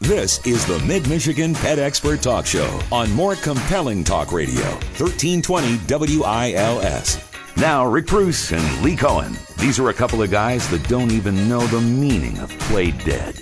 This is the Mid-Michigan Pet Expert Talk Show on more compelling talk radio, 1320 WILS. Now, Rick Bruce and Lee Cohen. These are a couple of guys that don't even know the meaning of play dead.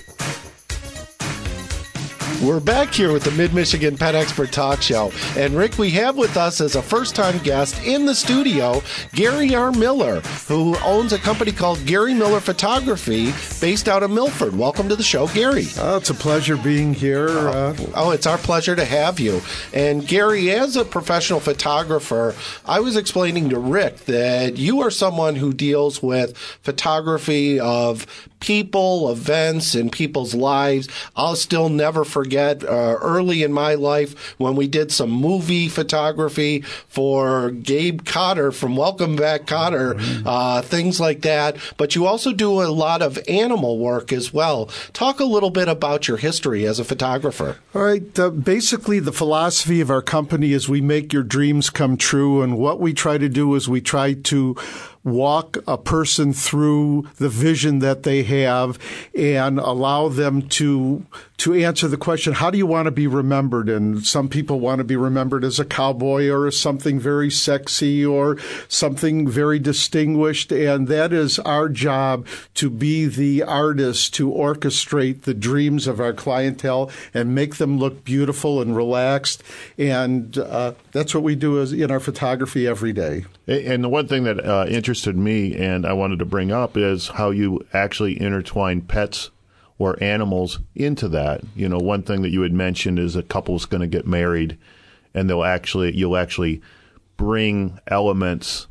We're back here with the Mid-Michigan Pet Expert Talk Show. And Rick, we have with us as a first-time guest in the studio, Gary R. Miller, who owns a company called Gary Miller Photography based out of Milford. Welcome to the show, Gary. It's a pleasure being here. It's our pleasure to have you. And Gary, as a professional photographer, I was explaining to Rick that you are someone who deals with photography of people, events, and people's lives. I'll still never forget early in my life when we did some movie photography for Gabe Cotter from Welcome Back Cotter, things like that. But you also do a lot of animal work as well. Talk a little bit about your history as a photographer. All right. Basically, the philosophy of our company is we make your dreams come true. And what we try to do is we try to walk a person through the vision that they have and allow them to answer the question, how do you want to be remembered? And some people want to be remembered as a cowboy or as something very sexy or something very distinguished. And that is our job, to be the artist, to orchestrate the dreams of our clientele and make them look beautiful and relaxed. And that's what we do in our photography every day. And the one thing that interested me and I wanted to bring up is how you actually intertwine pets or animals into that. You know, one thing that you had mentioned is a couple's going to get married and you'll actually bring elements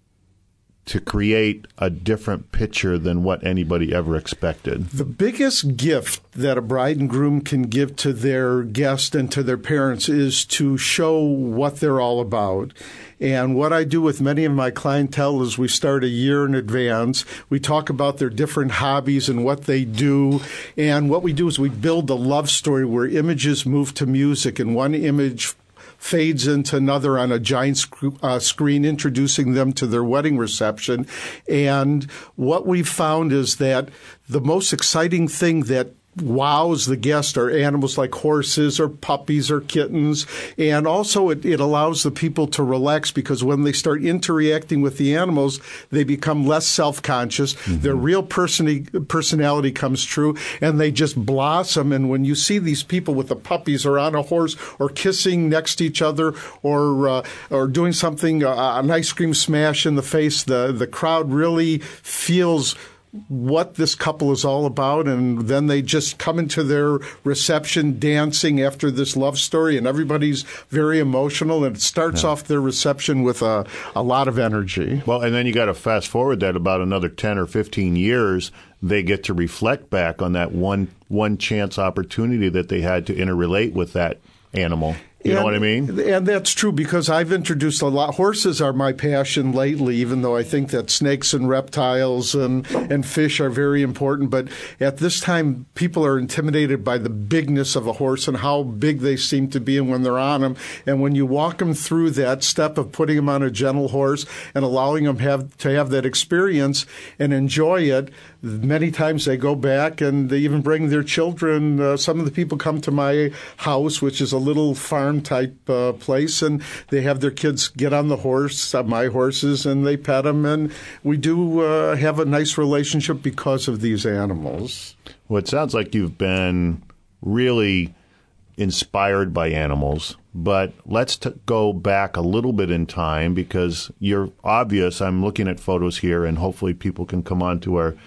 to create a different picture than what anybody ever expected. The biggest gift that a bride and groom can give to their guest and to their parents is to show what they're all about. And what I do with many of my clientele is we start a year in advance. We talk about their different hobbies and what they do. And what we do is we build a love story where images move to music, and one image fades into another on a giant screen, introducing them to their wedding reception. And what we've found is that the most exciting thing that wows the guest are animals like horses or puppies or kittens. And also it allows the people to relax, because when they start interacting with the animals, they become less self-conscious. Mm-hmm. Their real personality comes true, and they just blossom. And when you see these people with the puppies or on a horse or kissing next to each other or doing something, an ice cream smash in the face, the crowd really feels what this couple is all about, and then they just come into their reception dancing after this love story, and everybody's very emotional, and it starts off their reception with a lot of energy. Well, and then you got to fast forward that about another 10 or 15 years, they get to reflect back on that one chance opportunity that they had to interrelate with that animal. You know what I mean? And that's true, because I've introduced a lot. Horses are my passion lately, even though I think that snakes and reptiles and fish are very important. But at this time, people are intimidated by the bigness of a horse and how big they seem to be and when they're on them. And when you walk them through that step of putting them on a gentle horse and allowing them to have that experience and enjoy it, many times they go back and they even bring their children. Some of the people come to my house, which is a little farm-type place, and they have their kids get on the horse, my horses, and they pet them. And we do have a nice relationship because of these animals. Well, it sounds like you've been really inspired by animals. But let's go back a little bit in time, because you're obvious. I'm looking at photos here, and hopefully people can come on to our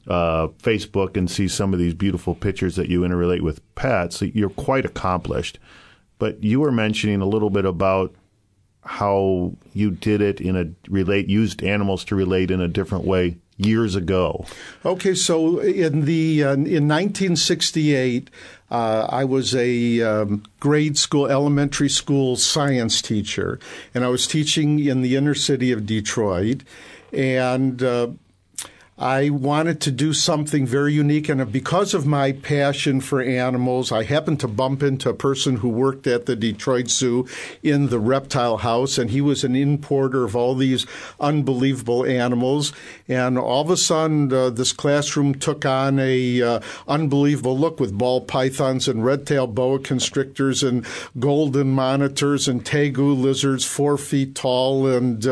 Facebook and see some of these beautiful pictures that you interrelate with pets. You're quite accomplished. But you were mentioning a little bit about how you did it used animals to relate in a different way years ago. Okay, so in 1968, I was a grade school, elementary school science teacher, and I was teaching in the inner city of Detroit, and I wanted to do something very unique, and because of my passion for animals, I happened to bump into a person who worked at the Detroit Zoo in the reptile house, and he was an importer of all these unbelievable animals. And all of a sudden, this classroom took on a unbelievable look with ball pythons and red-tailed boa constrictors and golden monitors and tegu lizards 4 feet tall, and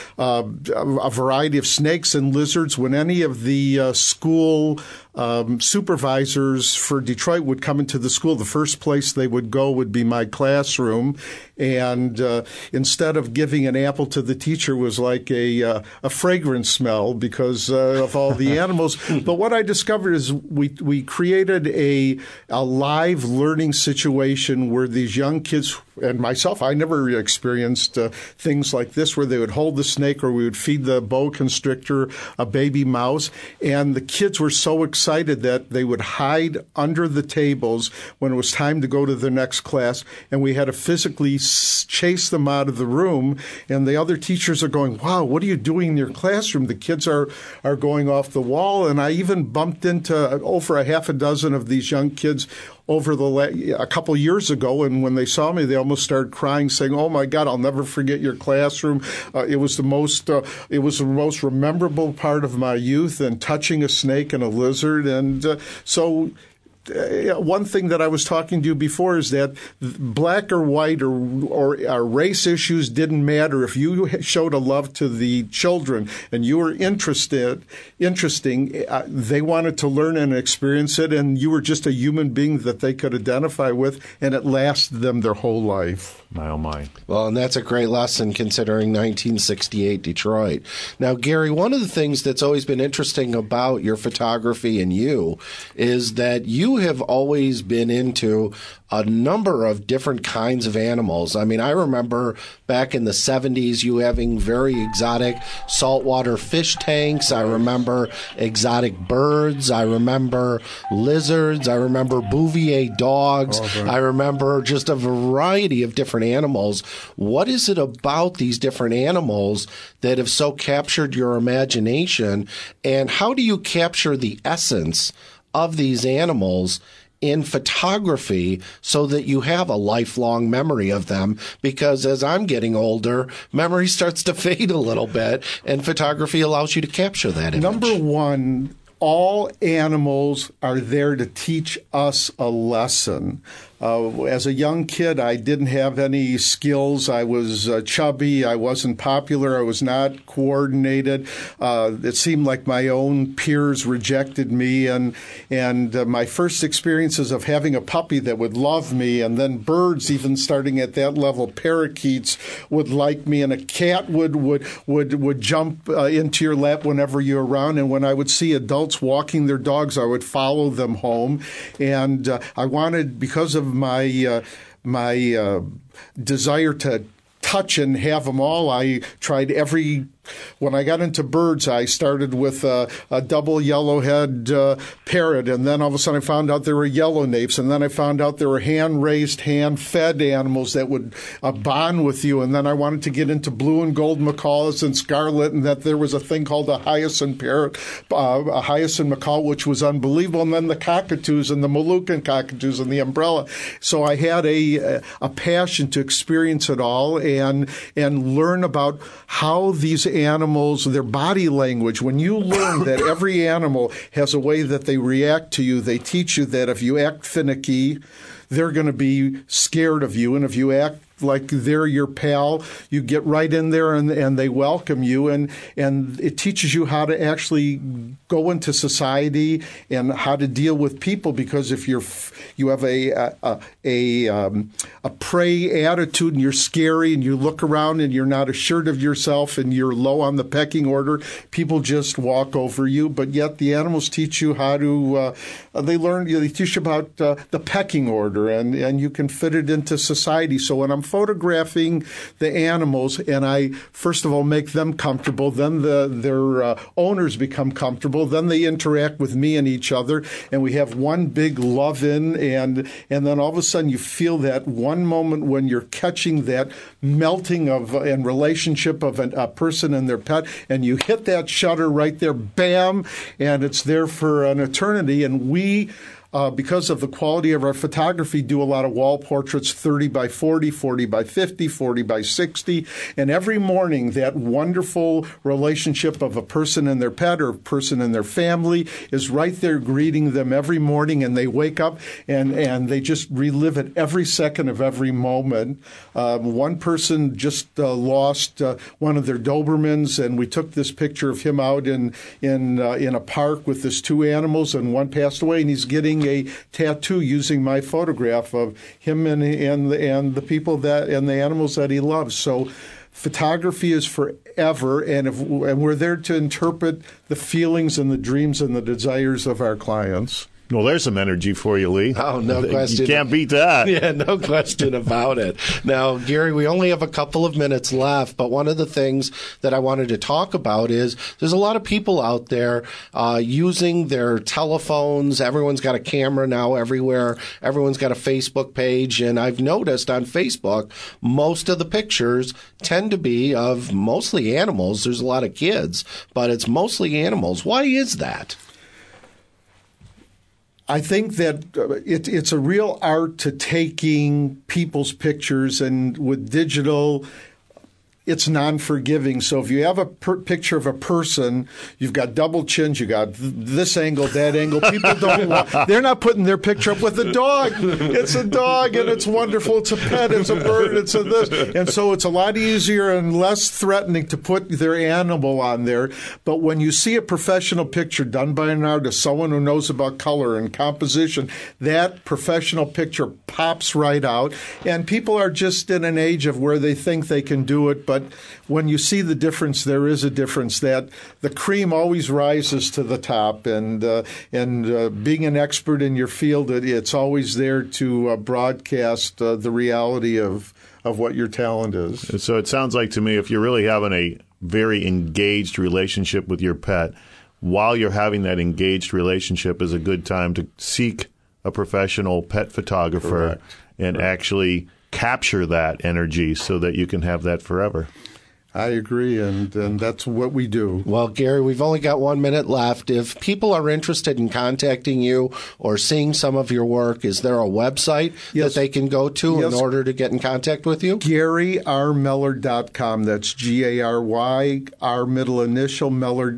a variety of snakes and lizards. When any of the school supervisors for Detroit would come into the school, the first place they would go would be my classroom. And instead of giving an apple to the teacher was like a fragrance smell because of all the animals. But what I discovered is we created a live learning situation where these young kids, and myself, I never experienced things like this, where they would hold the snake or we would feed the boa constrictor a baby mouse. And the kids were so excited that they would hide under the tables when it was time to go to the next class. And we had to physically chase them out of the room. And the other teachers are going, wow, what are you doing in your classroom? The kids are going off the wall. And I even bumped into over a half a dozen of these young kids over a couple years ago, and when they saw me, they almost started crying, saying, "Oh my God, I'll never forget your classroom. It was the most memorable part of my youth, and touching a snake and a lizard." And so. One thing that I was talking to you before is that black or white or race issues didn't matter. If you showed a love to the children and you were interesting, they wanted to learn and experience it, and you were just a human being that they could identify with, and it lasted them their whole life. My oh my. Well, and that's a great lesson considering 1968 Detroit. Now, Gary, one of the things that's always been interesting about your photography and you is that you have always been into a number of different kinds of animals. I mean, I remember back in the 70s you having very exotic saltwater fish tanks. I remember exotic birds. I remember lizards. I remember Bouvier dogs. Oh, right. I remember just a variety of different animals. What is it about these different animals that have so captured your imagination? And how do you capture the essence of these animals in photography so that you have a lifelong memory of them? Because as I'm getting older, memory starts to fade a little bit, and photography allows you to capture that image. Number one, all animals are there to teach us a lesson. As a young kid, I didn't have any skills. I was chubby. I wasn't popular. I was not coordinated. It seemed like my own peers rejected me. And my first experiences of having a puppy that would love me, and then birds, even starting at that level, parakeets would like me, and a cat would jump into your lap whenever you're around. And when I would see adults walking their dogs, I would follow them home. And I wanted, because of my desire to touch and have them all, I tried when I got into birds, I started with a double yellowhead parrot, and then all of a sudden I found out there were yellownapes, and then I found out there were hand-raised, hand-fed animals that would bond with you, and then I wanted to get into blue and gold macaws and scarlet, and that there was a thing called a hyacinth parrot, a hyacinth macaw, which was unbelievable, and then the cockatoos and the Moluccan cockatoos and the umbrella. So I had a passion to experience it all and learn about how these animals, their body language. When you learn that every animal has a way that they react to you, they teach you that if you act finicky, they're going to be scared of you. And if you act like they're your pal, you get right in there and they welcome you. And it teaches you how to actually go into society and how to deal with people. Because if you have a prey attitude and you're scary and you look around and you're not assured of yourself and you're low on the pecking order, people just walk over you. But yet the animals teach you how to, they teach you about the pecking order, and you can fit it into society. So when I'm photographing the animals, and I, first of all, make them comfortable. Then their owners become comfortable. Then they interact with me and each other, and we have one big love-in, and then all of a sudden you feel that one moment when you're catching that melting of and relationship of a person and their pet, and you hit that shutter right there, bam, and it's there for an eternity. And we, because of the quality of our photography, do a lot of wall portraits, 30 by 40, 40 by 50, 40 by 60. And every morning, that wonderful relationship of a person and their pet or a person and their family is right there greeting them every morning. And they wake up and they just relive it every second of every moment. One person just lost one of their Dobermans, and we took this picture of him out in a park with his two animals, and one passed away, and he's getting a tattoo using my photograph of him and the people and the animals that he loves. So photography is forever, and we're there to interpret the feelings and the dreams and the desires of our clients. Well, there's some energy for you, Lee. Oh, no question. You can't beat that. Yeah, no question about it. Now, Gary, we only have a couple of minutes left, but one of the things that I wanted to talk about is there's a lot of people out there using their telephones. Everyone's got a camera now everywhere. Everyone's got a Facebook page, and I've noticed on Facebook, most of the pictures tend to be of mostly animals. There's a lot of kids, but it's mostly animals. Why is that? I think that it's a real art to taking people's pictures, and with digital, it's non-forgiving. So if you have a picture of a person, you've got double chins, you got this angle, that angle. People they're not putting their picture up with a dog. It's a dog, and it's wonderful. It's a pet. It's a bird. It's a this. And so it's a lot easier and less threatening to put their animal on there. But when you see a professional picture done by an artist, someone who knows about color and composition, that professional picture pops right out. And people are just in an age of where they think they can do it, but when you see the difference, there is a difference. That the cream always rises to the top, and being an expert in your field, it's always there to broadcast the reality of what your talent is. So it sounds like to me, if you're really having a very engaged relationship with your pet, while you're having that engaged relationship is a good time to seek a professional pet photographer. Correct. And actually capture that energy so that you can have that forever. I agree, and that's what we do. Well, Gary, we've only got 1 minute left. If people are interested in contacting you or seeing some of your work, is there a website that they can go to in order to get in contact with you? GaryRMiller.com. That's Gary, our middle initial, Miller,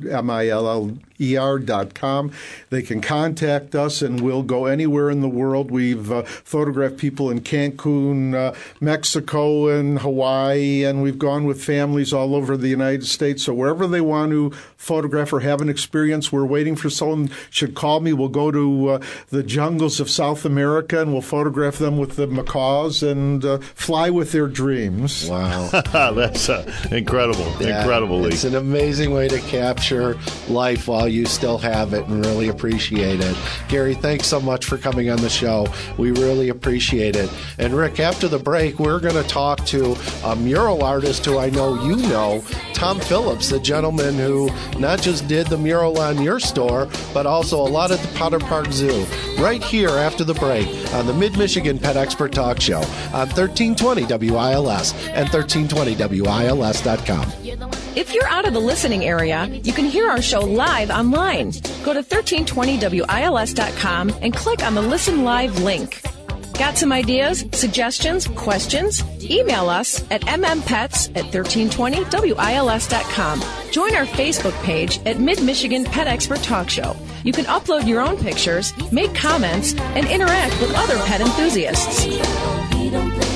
MILLER.com. They can contact us, and we'll go anywhere in the world. We've photographed people in Cancun, Mexico, and Hawaii, and we've gone with families all over the United States. So wherever they want to photograph or have an experience, we're waiting for someone should call me. We'll go to the jungles of South America, and we'll photograph them with the macaws and fly with their dreams. Wow. That's incredible. Yeah, incredible. It's an amazing way to capture life while you still have it, and really appreciate it. Gary, thanks so much for coming on the show. We really appreciate it. And Rick, after the break, we're going to talk to a mural artist who I know you know, Tom Phillips, the gentleman who not just did the mural on your store, but also a lot at the Potter Park Zoo. Right here after the break on the Mid-Michigan Pet Expert Talk Show on 1320 WILS and 1320WILS.com. If you're out of the listening area, you can hear our show live online. Go to 1320WILS.com and click on the Listen Live link. Got some ideas, suggestions, questions? Email us at mmpets@1320wils.com. Join our Facebook page at Mid-Michigan Pet Expert Talk Show. You can upload your own pictures, make comments, and interact with other pet enthusiasts.